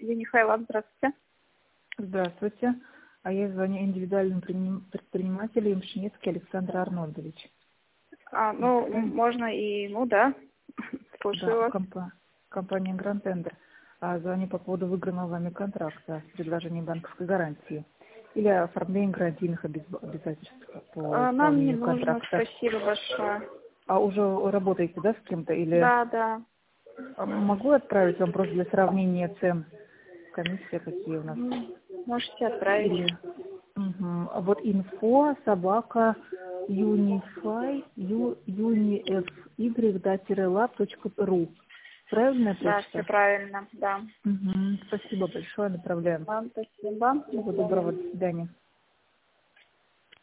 Михайлов, здравствуйте. Здравствуйте. А я звоню индивидуальному предпринимателю Мшинецкий Александр Арнольдович. Можно и, да. Слушаю Да, вас. компания Grand Tender. Звоню по поводу выигранного вами контракта с предложением банковской гарантии или оформления гарантийных обязательств по Нам не исполнению нужно, контракта. спасибо большое. А уже работаете, да, с кем-то? Или Да. могу отправить вам просто для сравнения цен? Комиссия какие у нас? Можете отправить. Или А вот info собака unify.lab.ru. Правильная Да, все почта? правильно, да. Спасибо большое, направляем. Вам спасибо. Всего доброго, до свидания.